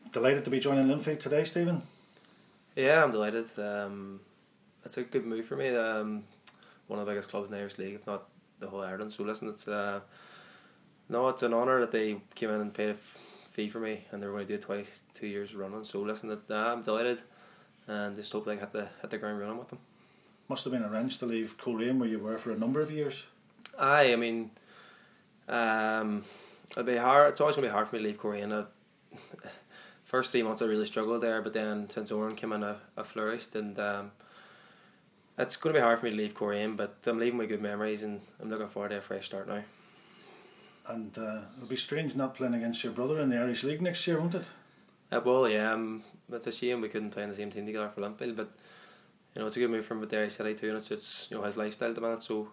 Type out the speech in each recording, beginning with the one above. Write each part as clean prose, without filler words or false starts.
Delighted to be joining Linfield today, Stephen. Yeah, I'm delighted. It's a good move for me. One of the biggest clubs in the Irish League, if not the whole Ireland. So listen, it's it's an honour that they came in and paid a fee for me, and they were going to do it twice, 2 years running. So listen, I'm delighted, and just hope I hit the ground running with them. Must have been a wrench to leave Coleraine, where you were for a number of years. I mean, it'll be hard. It's always going to be hard for me to leave Coleraine. First 3 months I really struggled there, but then since Oran came in, I flourished, and it's going to be hard for me to leave Coleraine, but I'm leaving with good memories, and I'm looking forward to a fresh start now. And it'll be strange not playing against your brother in the Irish League next year, won't it? Well, yeah, it's a shame we couldn't play in the same team together for Linfield, but it's a good move from Derry City too, and it's his lifestyle at the minute. So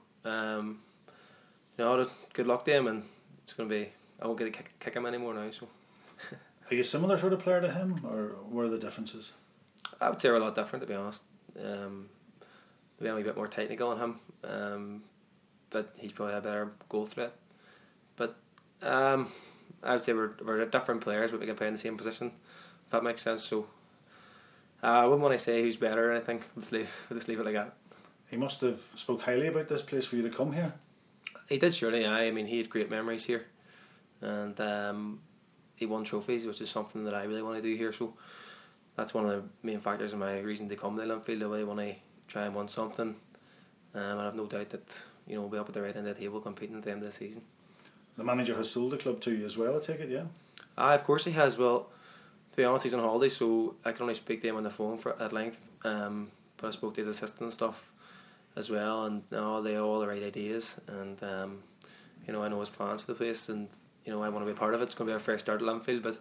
good luck to him, and it's going to be, I won't get to kick him anymore now. So. Are you a similar sort of player to him, or where are the differences? I would say we're a lot different, to be honest. Maybe I'm a bit more technical than him, but he's probably a better goal threat. But I would say we're different players, but we can play in the same position, if that makes sense. So I wouldn't want to say who's better or anything. Let's leave it like that. He must have spoke highly about this place for you to come here. He did, surely. I mean, he had great memories here, and he won trophies, which is something that I really want to do here. So that's one of the main factors in my reason to come to Linfield. I really want to try and win something, and I have no doubt that we'll be up at the right end of the table competing at the end of the season. The manager has sold the club to you as well, I take it, yeah? Of course he has. Well, to be honest, he's on holiday, so I can only speak to him on the phone at length. But I spoke to his assistant and stuff as well, and they have all the right ideas, and I know his plans for the place, and I want to be a part of it. It's going to be a fresh start at Linfield, but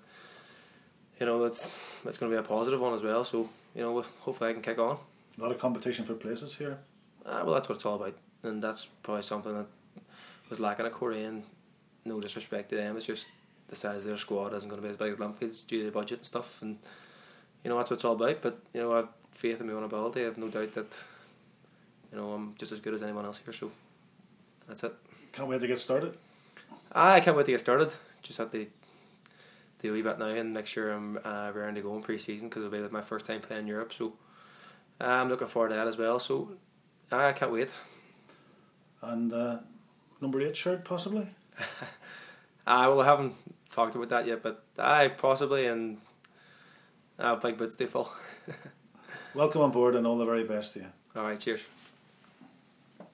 it's going to be a positive one as well. So hopefully I can kick on. A lot of competition for places here. Well, that's what it's all about, and that's probably something that was lacking at Coleraine. No disrespect to them, it's just the size of their squad isn't going to be as big as Linfield's due to the budget and stuff, and that's what it's all about. But I have faith in my own ability. I have no doubt that I'm just as good as anyone else here. So that's it. Can't wait to get started. I can't wait to get started. Just have to do a wee bit now and make sure I'm raring to go in pre-season, because it'll be my first time playing in Europe. So I'm looking forward to that as well. So I can't wait. And number 8 shirt possibly. Well, I haven't talked about that yet, but possibly, and I'll big boots too full. Welcome on board, and all the very best to you. Alright, cheers.